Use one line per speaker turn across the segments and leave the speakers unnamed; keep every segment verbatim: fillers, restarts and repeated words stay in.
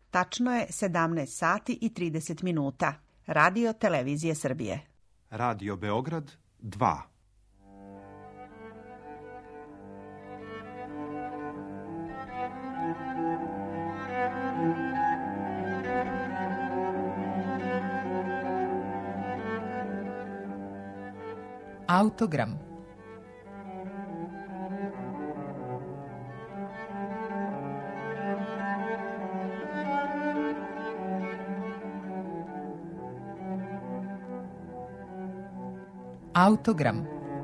Tačno je sedamnaest sati i trideset minuta. Radio Televizije Srbije.
Radio Beograd dva.
Autogram. Autogram.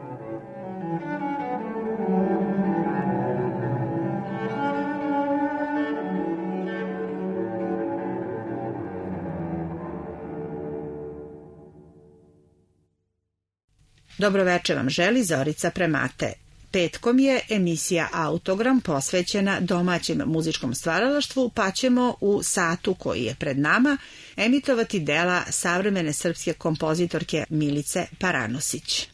Dobroveče vam želi Zorica Premate. Petkom je emisija Autogram posvećena domaćem muzičkom stvaralaštvu, pa ćemo u satu koji je pred nama emitovati dela savremene srpske kompozitorke Milice Paranosić.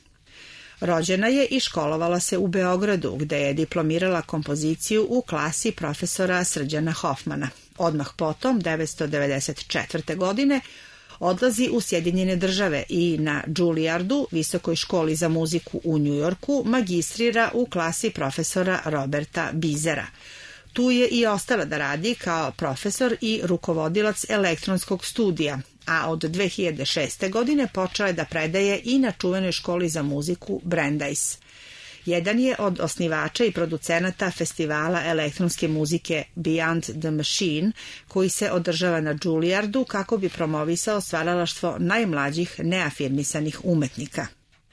Rođena je i školovala se u Beogradu, gde je diplomirala kompoziciju u klasi profesora Srđana Hofmana. Odmah potom, devetsto devedeset četvrte. godine, odlazi u Sjedinjene Države i na Juilliardu, visokoj školi za muziku u Njujorku, magistrira u klasi profesora Roberta Bizera. Tu je i ostala da radi kao profesor i rukovodilac elektronskog studija, a od dve hiljade šeste. godine počela je da predaje i na čuvenoj školi za muziku Brandeis. Jedan je od osnivača i producenata festivala elektronske muzike Beyond the Machine, koji se održava na Juilliardu kako bi promovisao stvaralaštvo najmlađih neafirmisanih umetnika.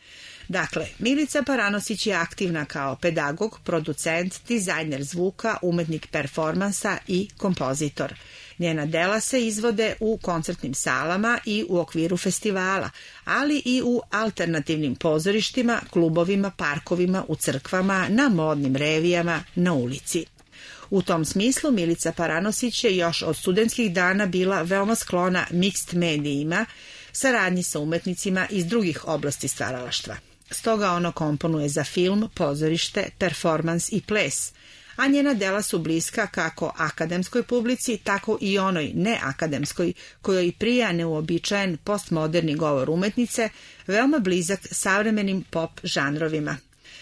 Dakle, Milica Paranosić je aktivna kao pedagog, producent, dizajner zvuka, umetnik performansa i kompozitor. Njena dela se izvode u koncertnim salama i u okviru festivala, ali i u alternativnim pozorištima, klubovima, parkovima, u crkvama, na modnim revijama, na ulici. U tom smislu Milica Paranosić je još od studentskih dana bila veoma sklona mixed medijima, saradnji sa umetnicima iz drugih oblasti stvaralaštva. Stoga ono komponuje za film, pozorište, performans i ples, a njena dela su bliska kako akademskoj publici, tako i onoj neakademskoj, kojoj prija neuobičajen postmoderni govor umetnice, veoma blizak savremenim pop žanrovima.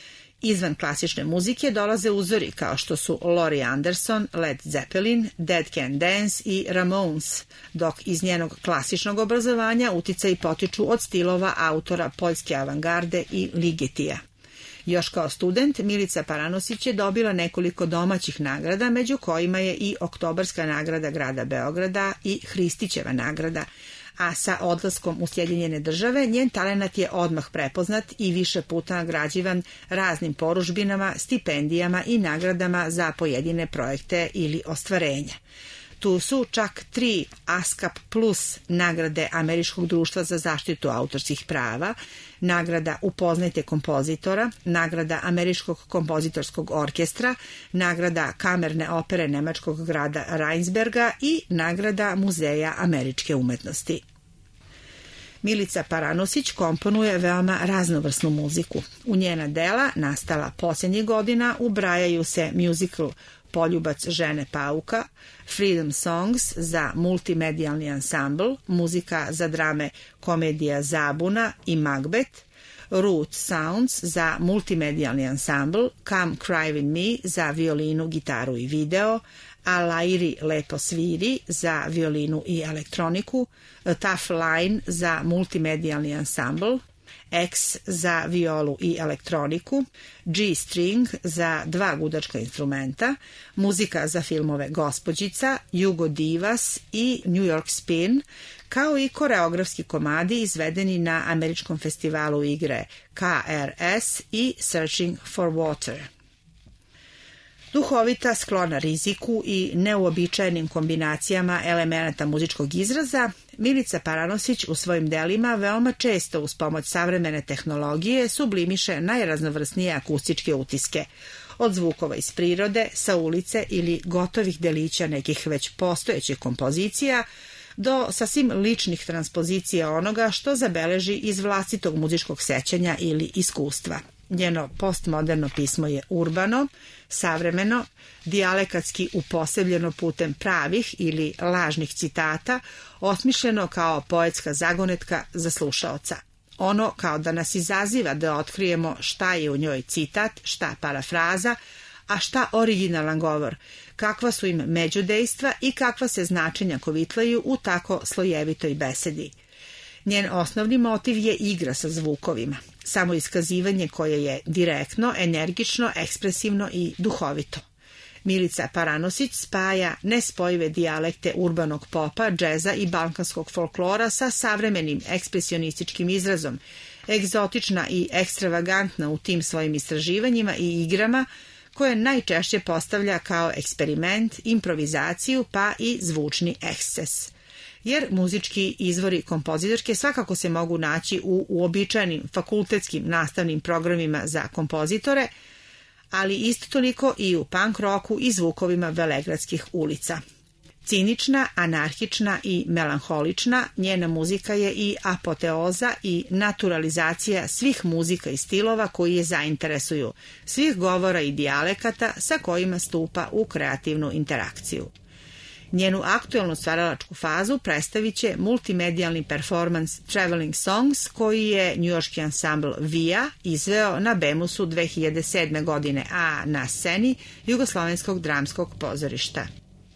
Izvan klasične muzike dolaze uzori kao što su Laurie Anderson, Led Zeppelin, Dead Can Dance i Ramones, dok iz njenog klasičnog obrazovanja uticaji potiču od stilova autora poljske avangarde i Ligetija. Još kao student, Milica Paranosić je dobila nekoliko domaćih nagrada, među kojima je i Oktobarska nagrada grada Beograda i Hristićeva nagrada, a sa odlaskom u Sjedinjene Države njen talenat je odmah prepoznat i više puta nagrađivan raznim poručbinama, stipendijama i nagradama za pojedine projekte ili ostvarenja. Tu su čak tri ASCAP plus nagrade Američkog društva za zaštitu autorskih prava, nagrada Upoznajte kompozitora, nagrada Američkog kompozitorskog orkestra, nagrada Kamerne opere nemačkog grada Rheinsberga i nagrada Muzeja američke umetnosti. Milica Paranosić komponuje veoma raznovrsnu muziku. U njena dela, nastala posljednjih godina, ubrajaju se musical Poljubac žene pauka, Freedom Songs za multimedijalni ansambl, muzika za drame Komedija Zabuna i Macbeth, Root Sounds za multimedijalni ansambl, Come Cry With Me za violinu, gitaru i video, Alairi lepo sviri za violinu i elektroniku, A Tough Line za multimedijalni ansambl, X za violu i elektroniku, G-string za dva gudačka instrumenta, muzika za filmove Gospođica, Jugo Divas i New York Spin, kao i koreografski komadi izvedeni na Američkom festivalu igre K R S i Searching for Water. Duhovita, sklona riziku i neuobičajenim kombinacijama elemenata muzičkog izraza, Milica Paranosić u svojim delima veoma često uz pomoć savremene tehnologije sublimiše najraznovrsnije akustičke utiske, od zvukova iz prirode, sa ulice ili gotovih delića nekih već postojećih kompozicija, do sasvim ličnih transpozicija onoga što zabeleži iz vlastitog muzičkog sećanja ili iskustva. Njeno postmoderno pismo je urbano, savremeno, dijalekatski uposebljeno putem pravih ili lažnih citata, osmišljeno kao poetska zagonetka za slušaoca. Ono kao da nas izaziva da otkrijemo šta je u njoj citat, šta parafraza, a šta originalan govor, kakva su im međudejstva i kakva se značenja kovitlaju u tako slojevitoj besedi. Njen osnovni motiv je igra sa zvukovima, samo iskazivanje koje je direktno, energično, ekspresivno i duhovito. Milica Paranosić spaja nespojive dijalekte urbanog popa, džeza i balkanskog folklora sa savremenim ekspresionističkim izrazom, egzotična i ekstravagantna u tim svojim istraživanjima i igrama, koje najčešće postavlja kao eksperiment, improvizaciju pa i zvučni eksces. Jer muzički izvori kompozitorke svakako se mogu naći u uobičajenim fakultetskim nastavnim programima za kompozitore, ali isto toliko i u punk rocku i zvukovima velegradskih ulica. Cinična, anarhična i melanholična, njena muzika je i apoteoza i naturalizacija svih muzika i stilova koji je zainteresuju, svih govora i dijalekata sa kojima stupa u kreativnu interakciju. Njenu aktuelnu stvaralačku fazu predstavit će multimedijalni performans Traveling Songs koji je njujorški ansambl Via izveo na Bemusu dve hiljade sedme. godine, a na sceni Jugoslovenskog dramskog pozorišta.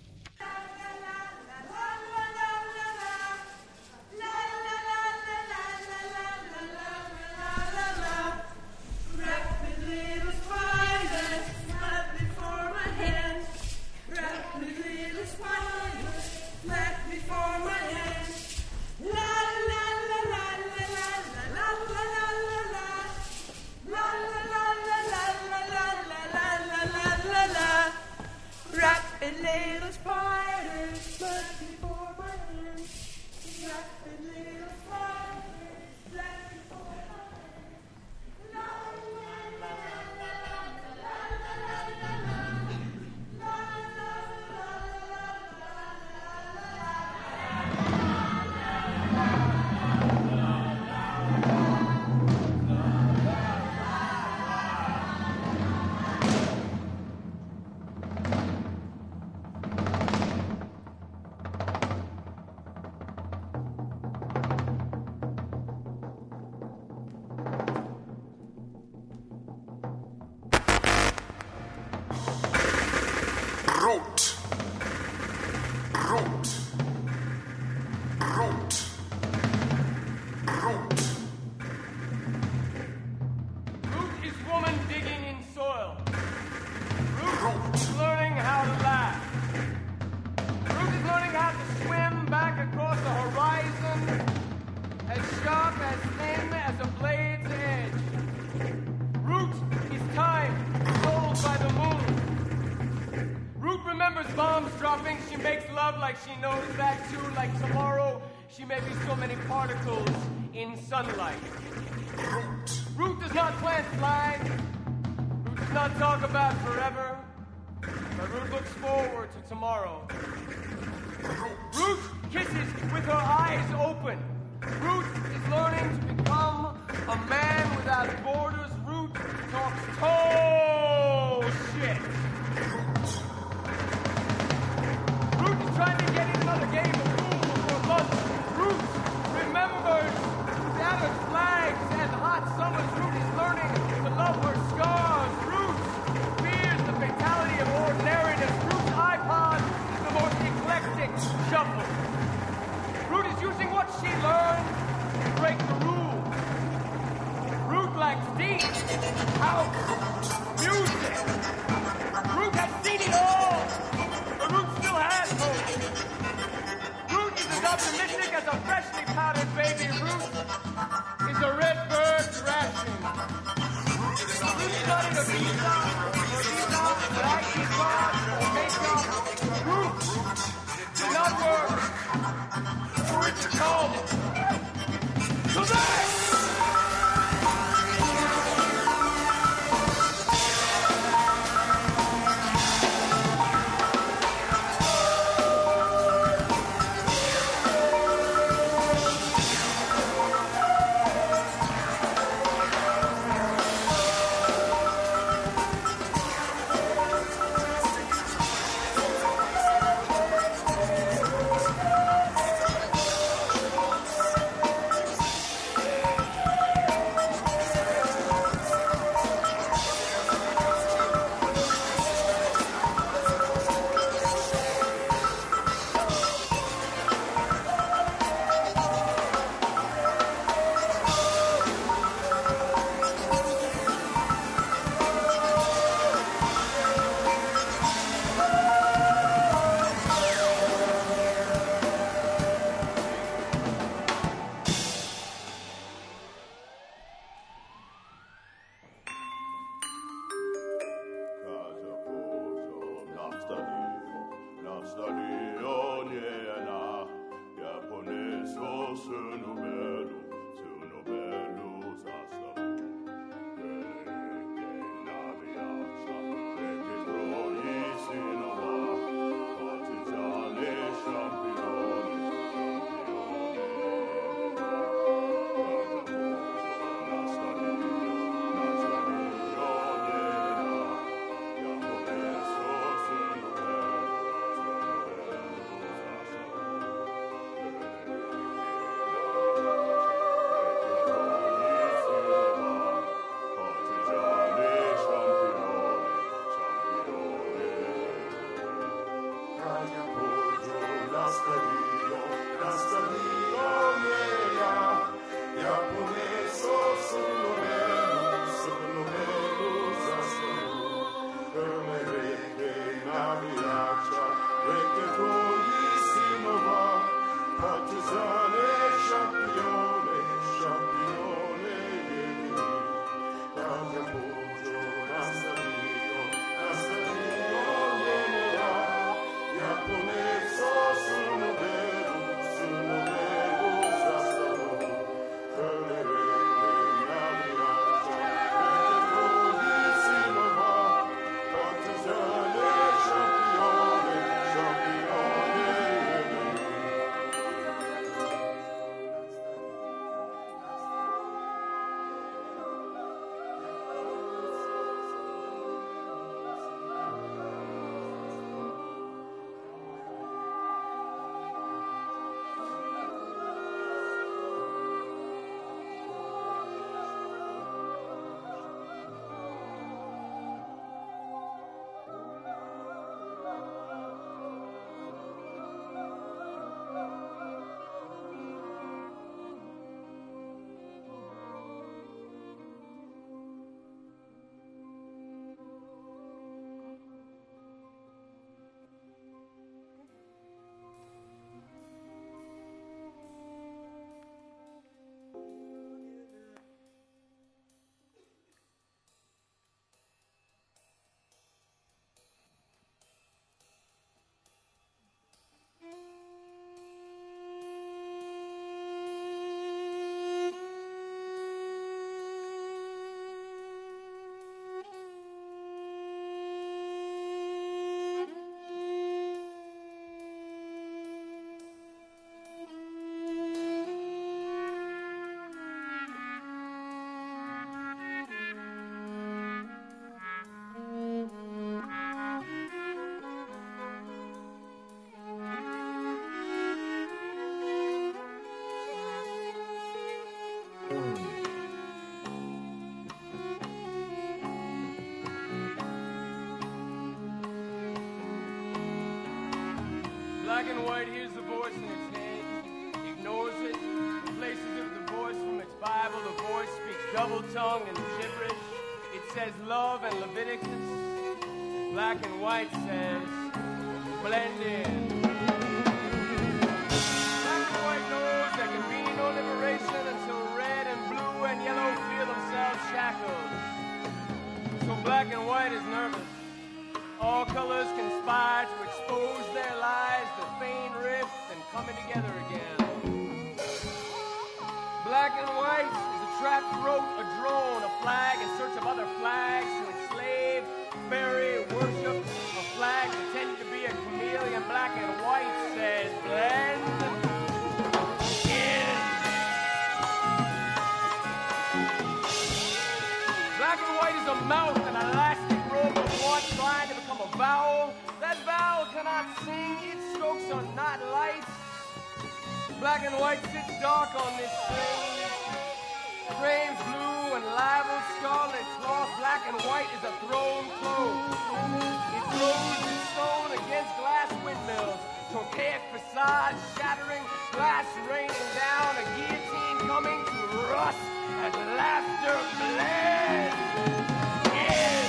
Bombs dropping, she makes love like she knows that too. Like tomorrow, she may be so many particles in sunlight. Root. Root does not plant flags. Root does not talk about forever. But Root looks forward to tomorrow. Root kisses with her eyes open. Root is learning to become a man without borders. Root talks toe shit. Root is trying to get in another game of pool for months. Root remembers scattered flags and hot summers. Root is learning to love her scars. Root fears the fatality of ordinariness. Root's iPod is the most eclectic shuffle. Root is using what she learned to break the rules. Root likes deep, house, music. Root has seen it all. Root still has hope. Root is as optimistic as a freshly powdered baby. Root is a red bird crashing. Root started a visa, or visa, but I keep on, or makeup. Root did not work. For it to come. Tonight! hears the voice in its head, ignores it, replaces it with the voice from its Bible. The voice speaks double tongue and gibberish. It says love and Leviticus. Black and white says blend in. Black and white knows there can be no liberation until red and blue and yellow feel themselves shackled. So black and white is nervous. All colors conspire to expose their lies, to feign rift and coming together again. Black and white is a trapped throat, a drone, a flag in search of other flags to enslave, bury, worship. A flag pretending to be a chameleon. Black and white says blend in. Black and white is a mouth, an elastic robe of one trying to become a vowel. That vowel cannot sing, its strokes are not light. Black and white sits dark on this string. Frames blue and libel scarlet cloth. Black and white is a thrown clothes. It throws its stone against glass windmills. Torquaic facades shattering, glass raining down, a guillotine coming to rust as laughter blends in.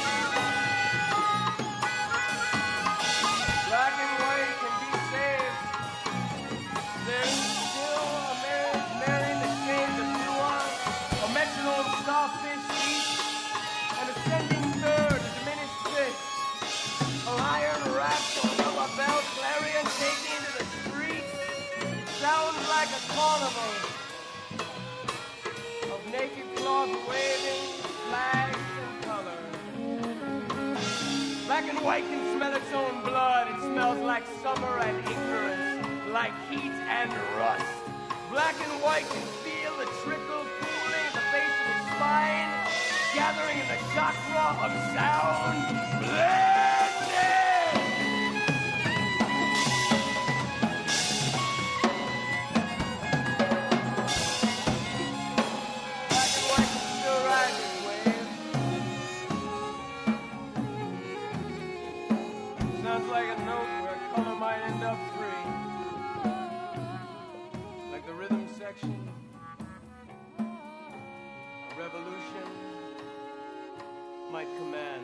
Black and white can be saved. There's still a marriage marrying the shades of nuance, a metronome starfish each, an ascending third, a diminished fifth, a iron wrapped on rubber belt, clarion taking into the streets, sounds like a carnival of naked cloth waving, flags and colors. Black and white can smell its own blood. It smells like summer and ignorance, like heat and rust. Black and white can feel the trickle cooling at the base of its spine, gathering in the chakra of sound. Blended! Black and white can still ride this wave. Sounds like a note where color might end up free. Like the rhythm section. A revolution might command.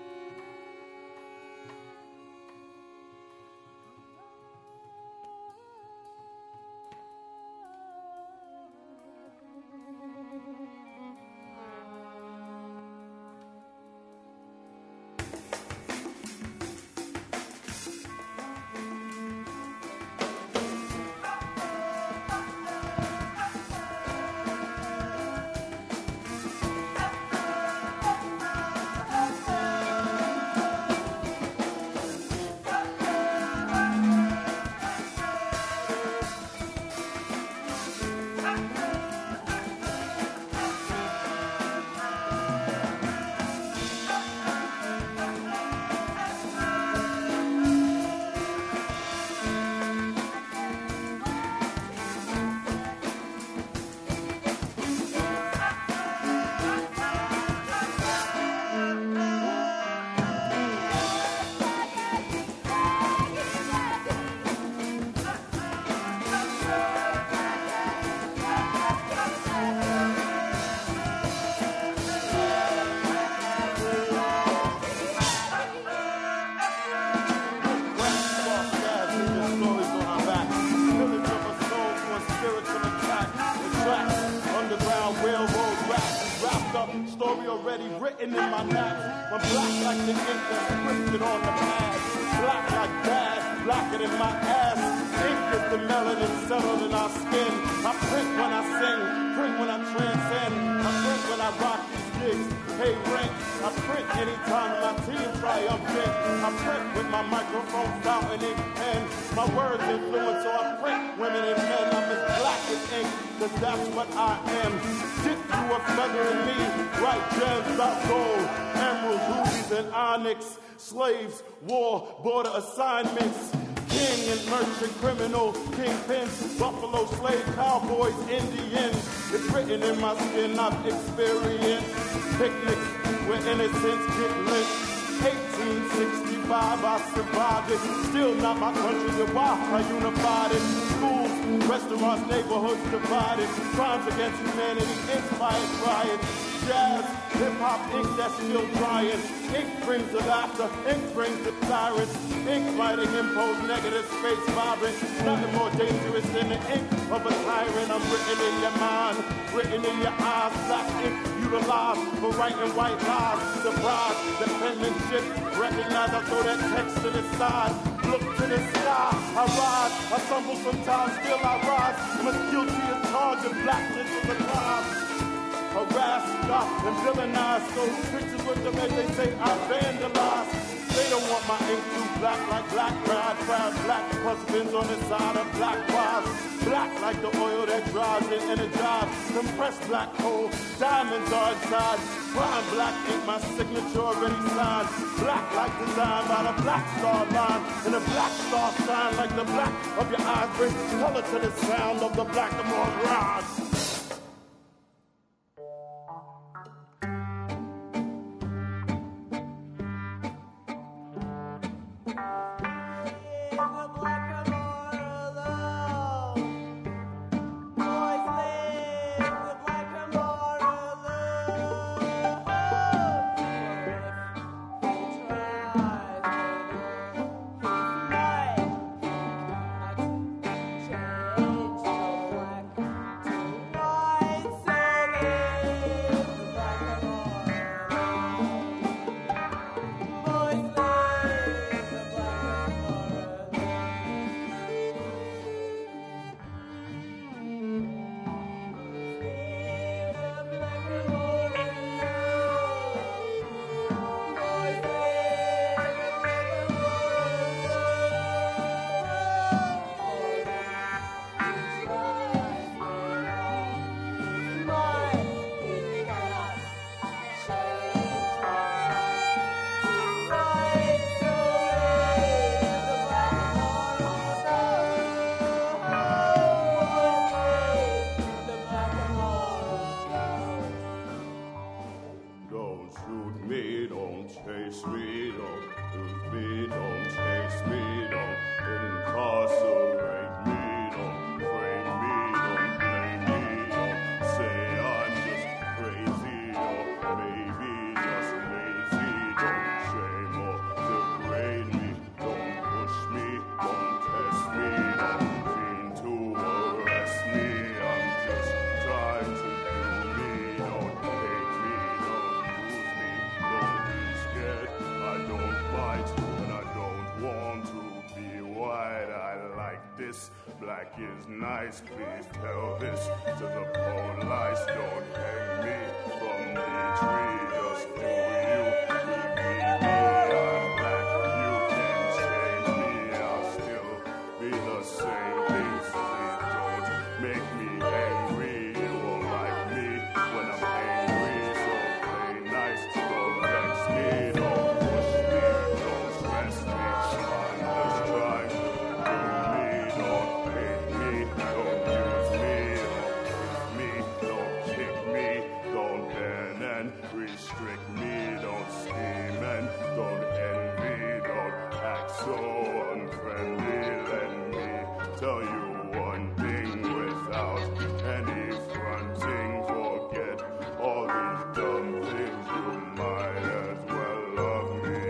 Already written in my naps. I'm black like the ink that's scripted on the pad. Black like bad, blacker than my ass. Ink is the melanin settled in our skin. I print when I sing, print when I transcend. I print when I rock these gigs, pay rent. I print anytime my team triumphant. I print with my microphone, fountain ink pen. My words influence, so I print women and men. I'm as black as ink, cause that's what I am. Dip you a feather in me, right gems, not gold, emeralds, rubies, and onyx. Slaves, war, border assignments. King and merchant, criminal, kingpins, buffalo, slave, cowboys, Indians. It's written in my skin, I've experienced picnics where innocents get lynched. eighteen sixty eighty-five, I survived it. Still not my country, then why I unified it? Schools, restaurants, neighborhoods divided. Crimes against humanity, inspired riots. Jazz, hip-hop, ink that's still drying. Ink brings the laughter, ink brings the sirens. Ink writing impose negative space vibrant. Nothing more dangerous than the ink of a tyrant. I'm written in your mind, written in your eyes. Black ink utilized for writing white lies. Surprise, the penmanship, recognize I throw that text to the side. Look to the sky, I rise, I stumble sometimes, still I rise. I'm as guilty as charged of blackness of the crime. Harassed, stopped, and villainized. So pictures with them as they say I vandalized. They don't want my ink too black like black pride. Proud black husbands on the side of black wives. Black like the oil that drives and energized. Compressed black coal, diamonds are inside. Prime black ink, my signature already signed. Black like designed by the black star line. And the black star sign like the black of your eyes. Bring color to the sound of the black and more rise.
Black is nice, please tell this to the police. Don't hang me from the tree, just do you leave me be. I'm black, you can change me, I'll still be the same. Please, please don't make me angry. You won't like me when I'm angry, so play nice, don't vex me, don't push me, don't stress me. I'm just trying to do me, don't hate me, don't use me, don't me, don't kick me, don't ban and restrict me, don't scheme and don't envy, don't act so unfriendly. Let me tell you one thing without any fronting. Forget all these dumb things, you might as well love me.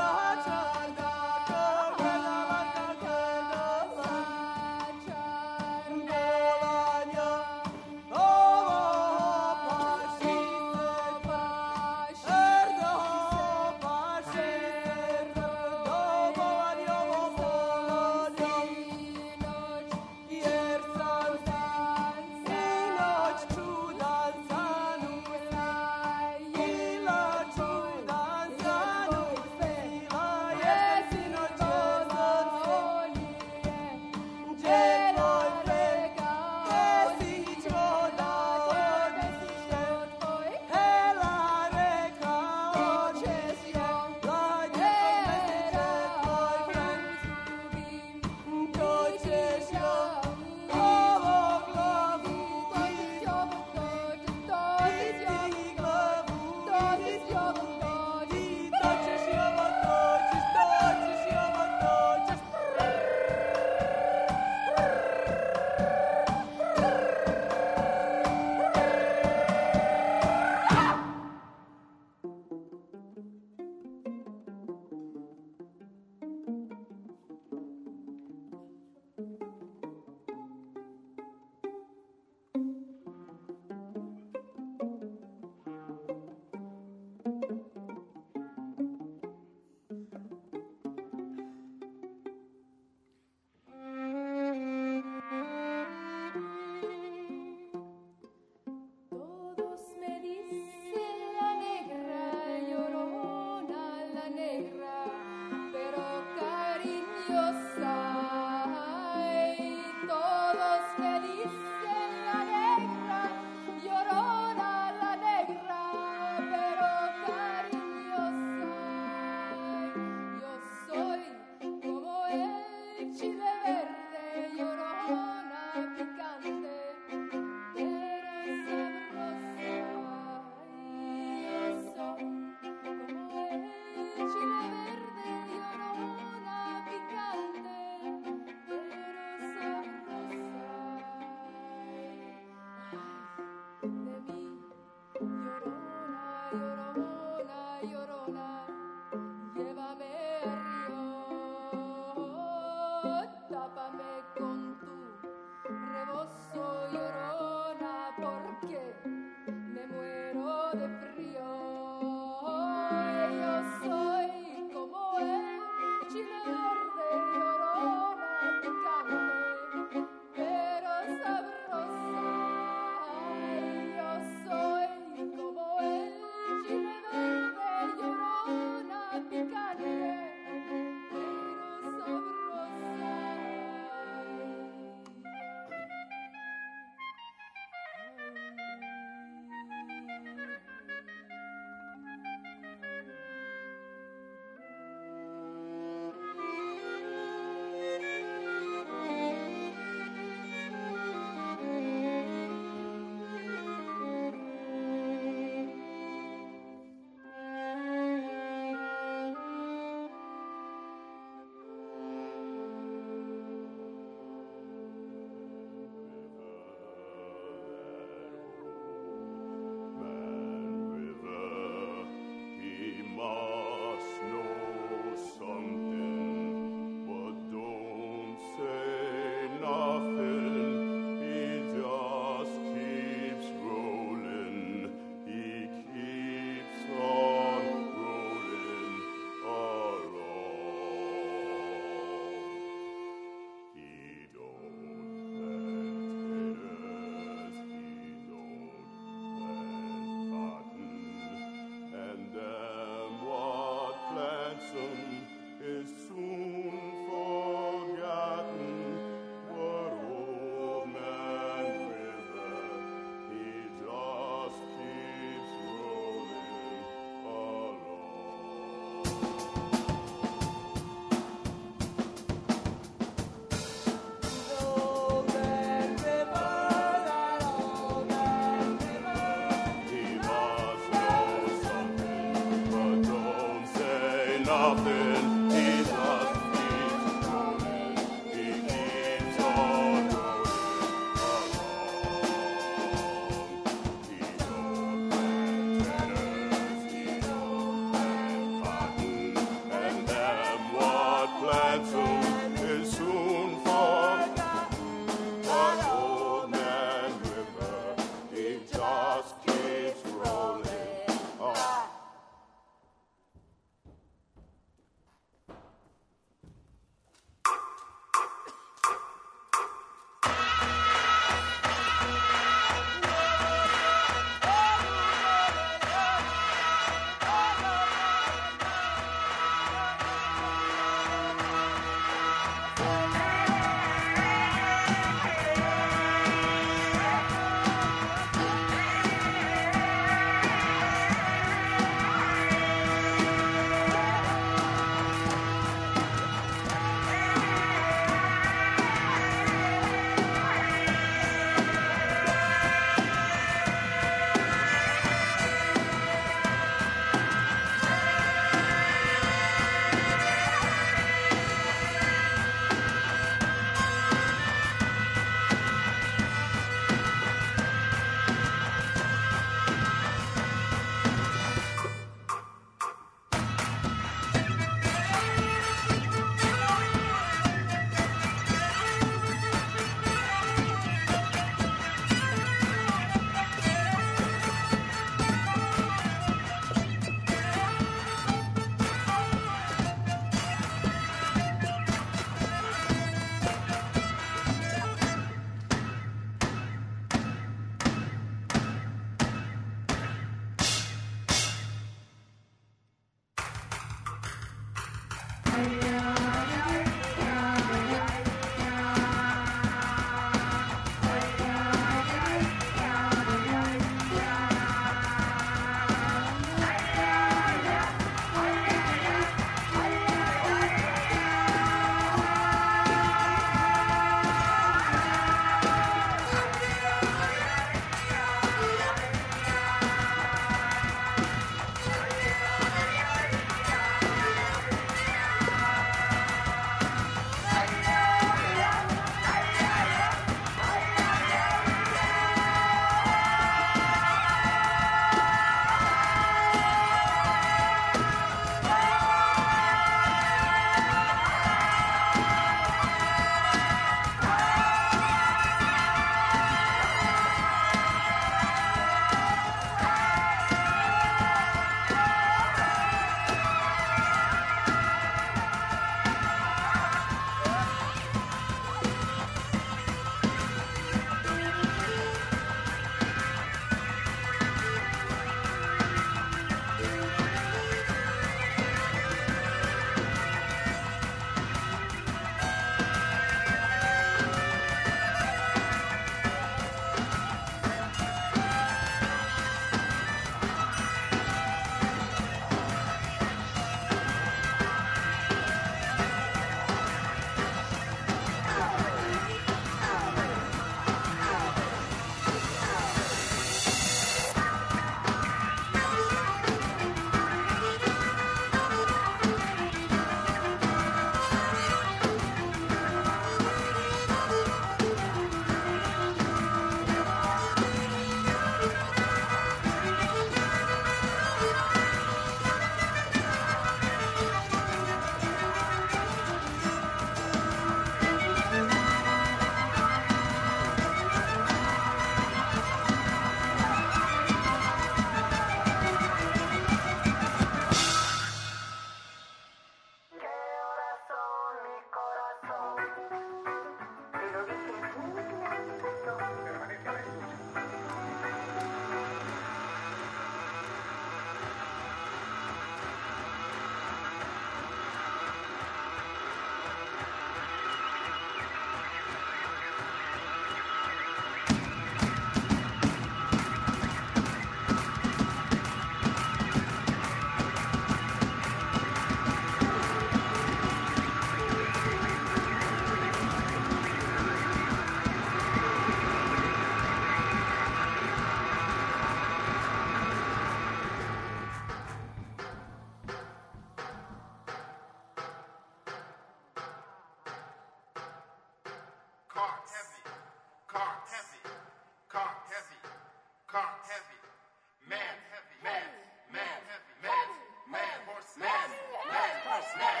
carts heavy, carts heavy, carts heavy, carts heavy, man heavy, man, man heavy, man, man horse, man, man horse, man.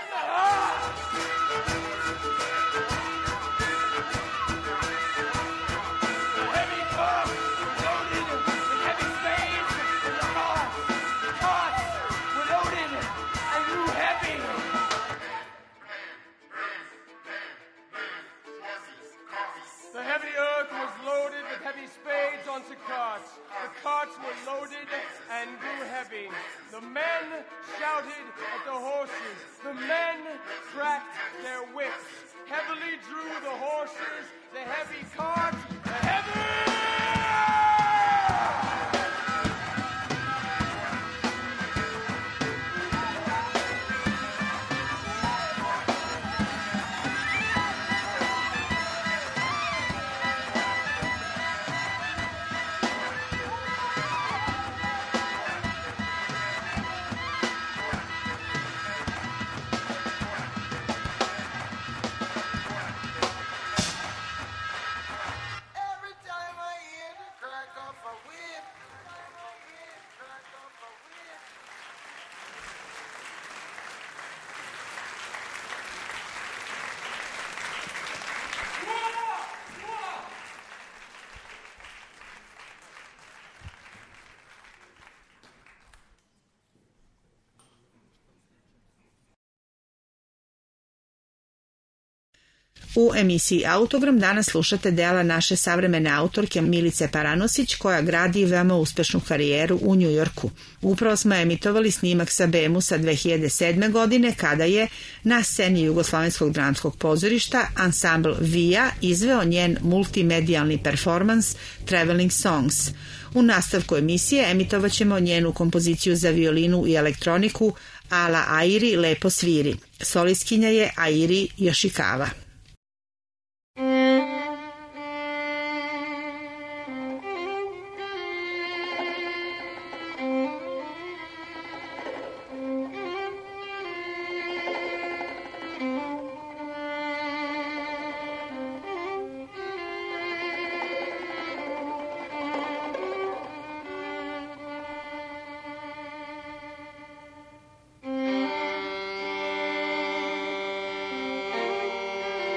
Heavy carts were loaded with heavy spades, and the carts, the carts were loaded and grew heavy. The heavy earth was loaded with heavy spades onto carts. The carts were loaded and grew heavy. The men shouted at the horses. The men cracked their whips. Heavily drew the horses, the heavy carts, the heavy...
Every time I hear the crack of a whip, crack of a whip, crack of a whip.
U emisiji Autogram danas slušate dela naše savremene autorke Milice Paranosić, koja gradi veoma uspešnu karijeru u Njujorku. Upravo smo emitovali snimak sa Bemusa dve hiljade sedme. godine, kada je na sceni Jugoslovenskog dramskog pozorišta ansambl Vija izveo njen multimedijalni performans Traveling Songs. U nastavku emisije emitovat ćemo njenu kompoziciju za violinu i elektroniku Ala Airi Lepo sviri. Solistkinja je Airi Yoshikawa.
Thank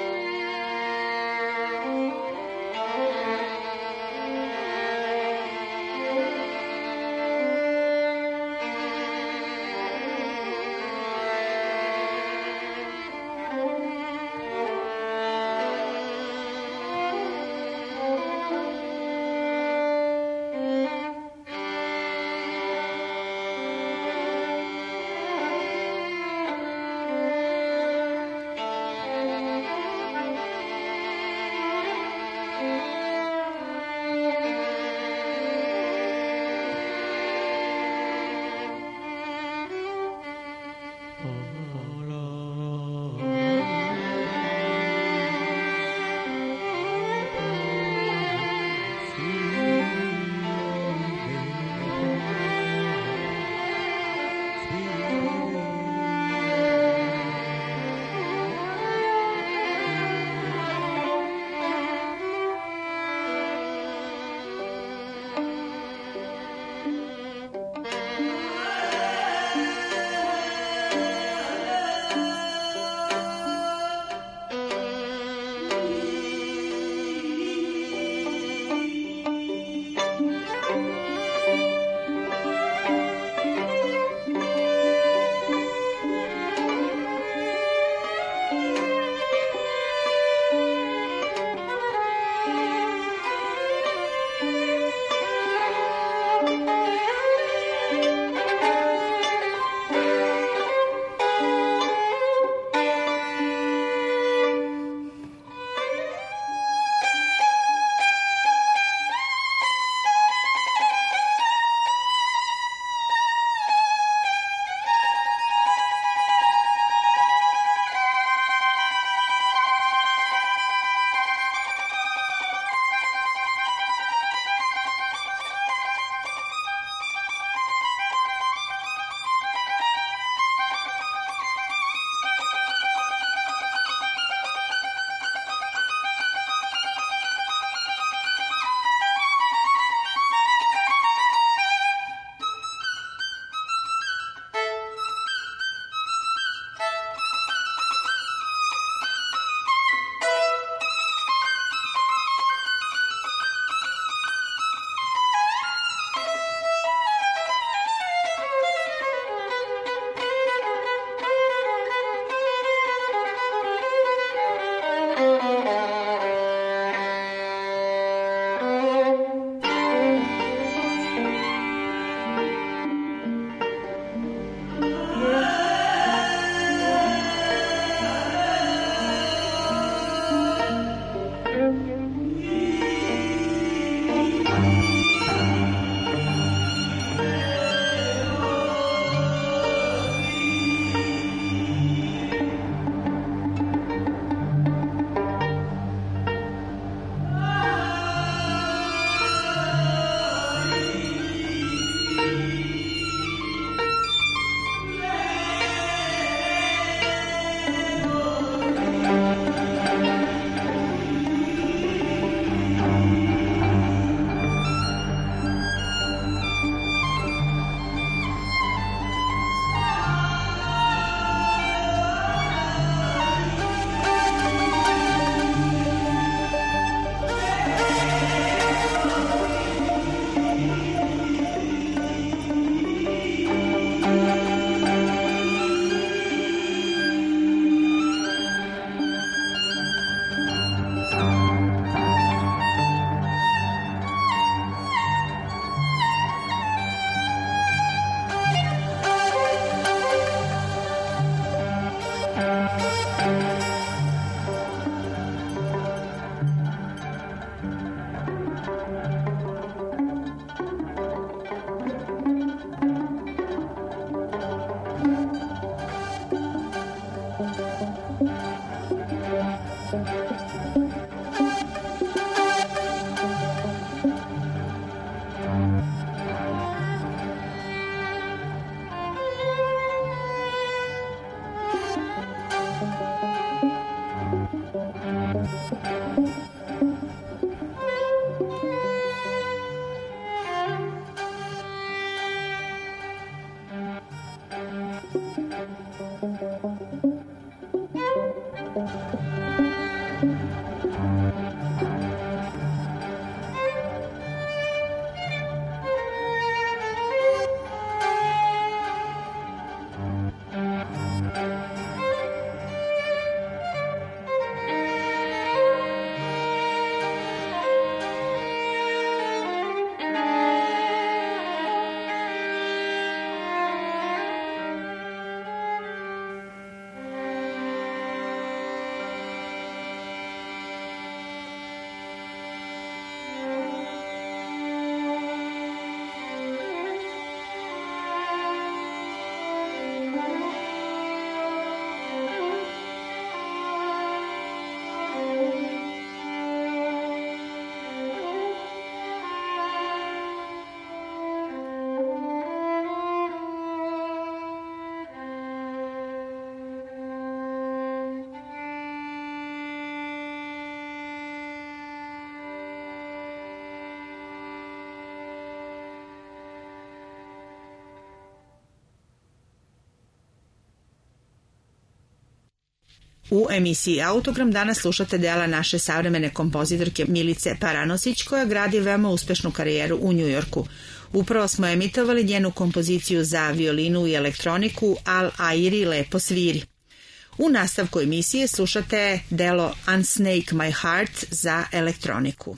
U emisiji Autogram danas slušate dela naše savremene kompozitorke Milice Paranosić, koja gradi veoma uspešnu karijeru u Njujorku. Upravo smo emitovali njenu kompoziciju za violinu i elektroniku Al Airi lepo sviri. U nastavku emisije slušate delo Unsnake My Heart za elektroniku.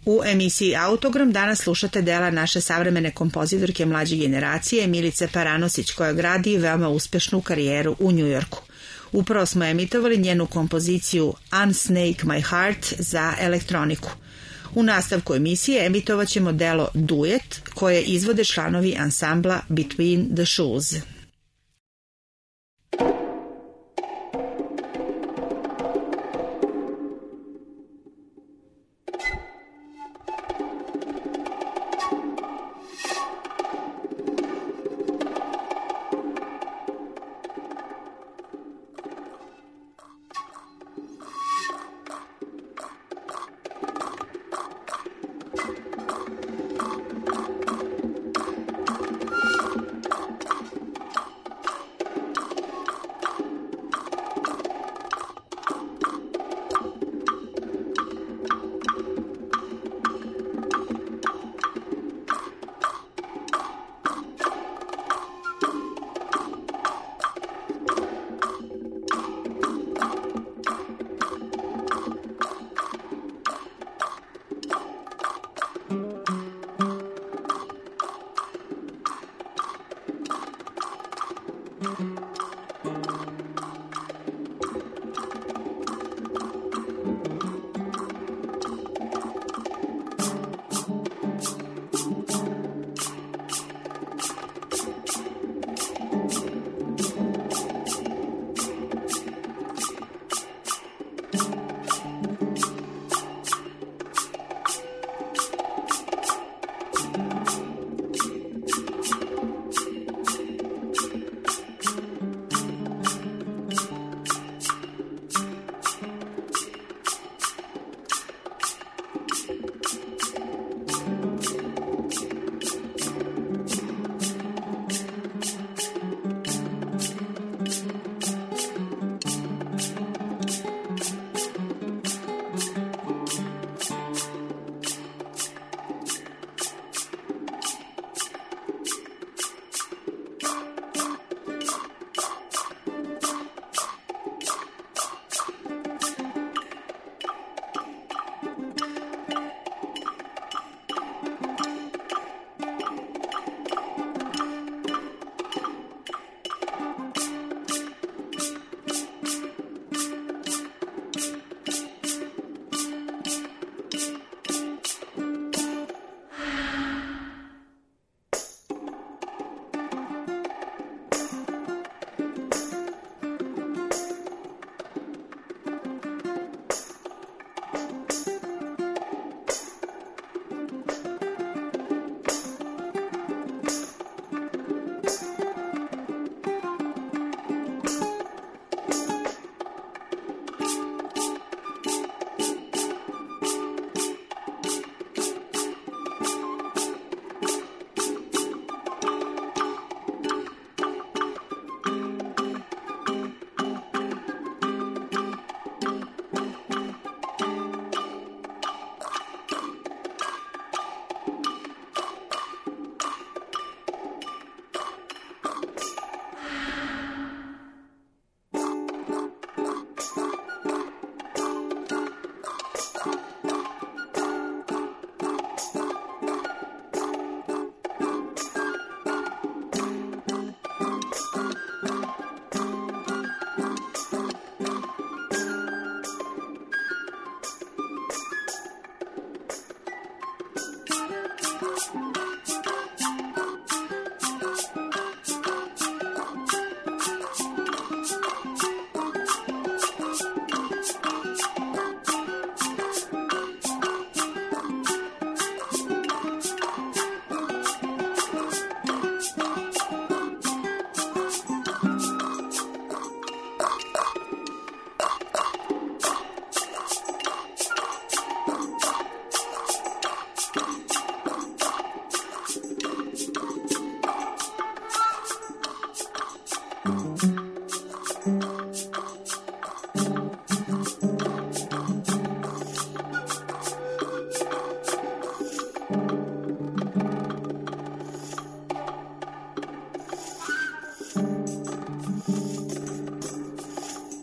U emisiji Autogram danas slušate dela naše savremene kompozitorke mlađe generacije Milice Paranosić, koja gradi veoma uspešnu karijeru u Njujorku. Upravo smo emitovali njenu kompoziciju Unsnake My Heart za elektroniku. U nastavku emisije emitovat ćemo delo Duet, koje izvode članovi ansambla Between the Shoes.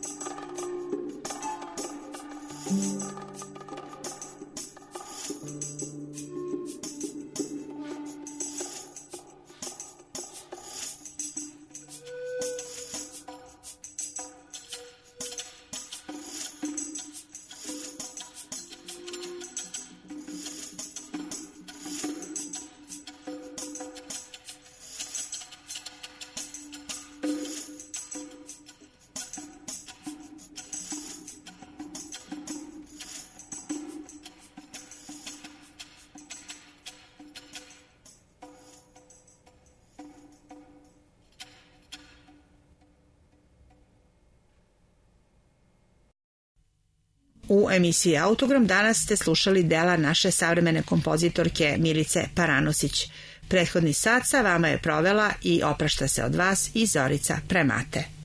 Thank you.
U emisiji Autogram danas ste slušali dela naše savremene kompozitorke Milice Paranosić. Prethodni sat sa vama je provela i oprašta se od vas i Zorica Premate.